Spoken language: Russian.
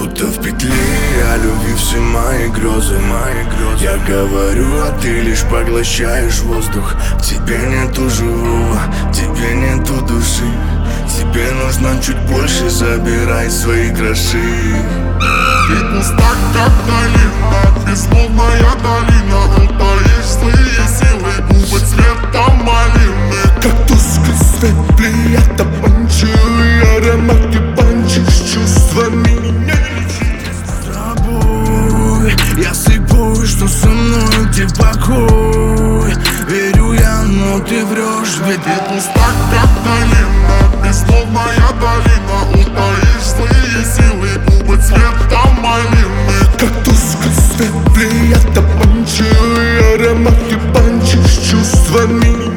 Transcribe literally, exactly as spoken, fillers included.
будто в петле, я любви все мои грезы, мои грезы. Я говорю, а ты лишь поглощаешь воздух. В тебе нету живого, в тебе нету души. Тебе нужно чуть больше, забирай свои гроши. Ты пуста, как долина, безмолвная долина. Утаишь злые силы, губы цвета малины. Кактуска светлее, это панчевый аромат. Ты панчишь чувствами. С тобой я слепой, что со мной где покой. Верю я, но ты врешь, ведь Ты пуста, как долина, безмолвная долина. Утаишь злые силы, губы цвета малины. кактуска светлее, это панчевый аромат. Ты панчишь чувствами.